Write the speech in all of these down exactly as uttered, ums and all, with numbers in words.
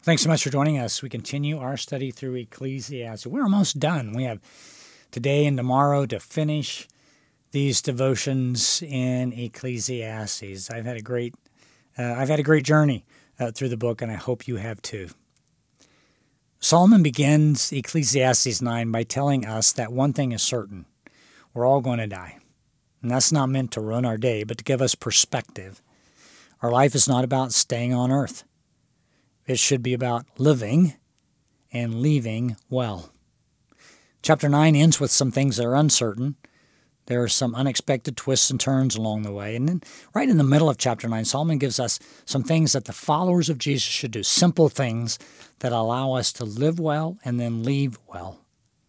Thanks so much for joining us. We continue our study through Ecclesiastes. We're almost done. We have today and tomorrow to finish these devotions in Ecclesiastes. I've had a great, uh, I've had a great journey uh, through the book, and I hope you have too. Solomon begins Ecclesiastes nine by telling us that one thing is certain: we're all going to die. And that's not meant to ruin our day, but to give us perspective. Our life is not about staying on earth. It should be about living and leaving well. Chapter nine ends with some things that are uncertain. There are some unexpected twists and turns along the way. And then right in the middle of chapter nine, Solomon gives us some things that the followers of Jesus should do, simple things that allow us to live well and then leave well.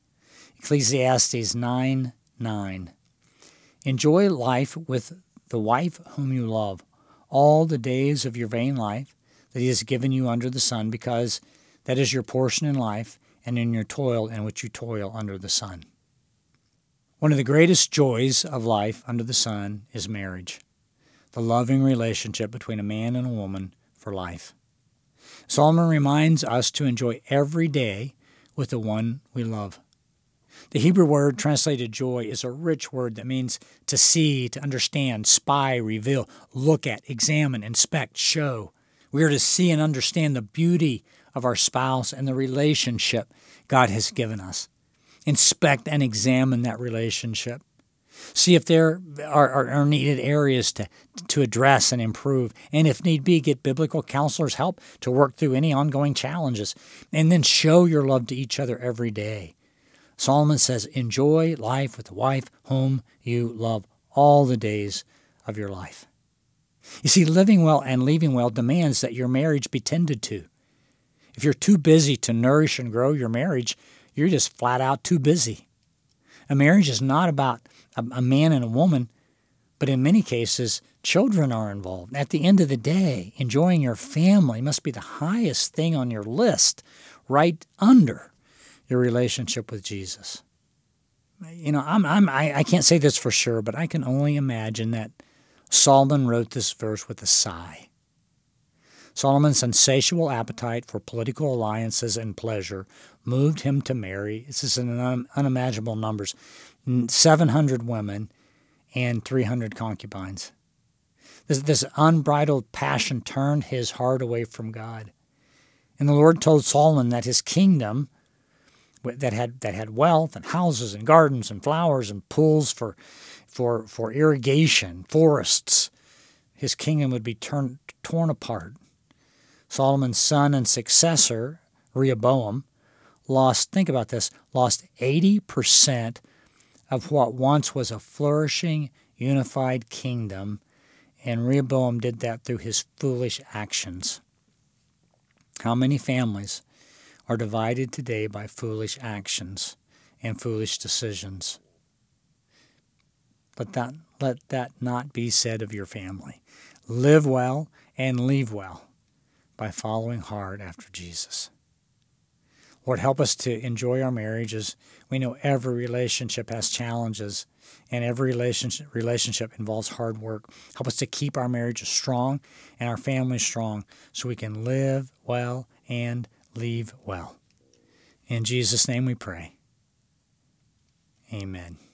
Ecclesiastes nine nine. Enjoy life with the wife whom you love, all the days of your vain life that he has given you under the sun, because that is your portion in life and in your toil in which you toil under the sun. One of the greatest joys of life under the sun is marriage, the loving relationship between a man and a woman for life. Solomon reminds us to enjoy every day with the one we love. The Hebrew word translated joy is a rich word that means to see, to understand, spy, reveal, look at, examine, inspect, show. We are to see and understand the beauty of our spouse and the relationship God has given us. Inspect and examine that relationship. See if there are, are, are needed areas to, to address and improve. And if need be, get biblical counselors' help to work through any ongoing challenges. And then show your love to each other every day. Solomon says, enjoy life with the wife whom you love all the days of your life. You see, living well and leaving well demands that your marriage be tended to. If you're too busy to nourish and grow your marriage, you're just flat out too busy. A marriage is not about a, a man and a woman, but in many cases, children are involved. At the end of the day, enjoying your family must be the highest thing on your list, right under your relationship with Jesus. You know, I'm, I'm, I, I can't say this for sure, but I can only imagine that Solomon wrote this verse with a sigh. Solomon's insatiable appetite for political alliances and pleasure moved him to marry, this is in un, unimaginable numbers, seven hundred women and three hundred concubines. This, this unbridled passion turned his heart away from God. And the Lord told Solomon that his kingdom that had that had wealth and houses and gardens and flowers and pools for for for irrigation, forests, his kingdom would be turned torn apart. Solomon's son and successor, Rehoboam, lost, think about this, lost eighty percent of what once was a flourishing, unified kingdom, and Rehoboam did that through his foolish actions. How many families are divided today by foolish actions and foolish decisions? Let that, let that not be said of your family. Live well and leave well by following hard after Jesus. Lord, help us to enjoy our marriages. We know every relationship has challenges, and every relationship relationship involves hard work. Help us to keep our marriages strong and our families strong so we can live well and leave well. In Jesus' name we pray. Amen.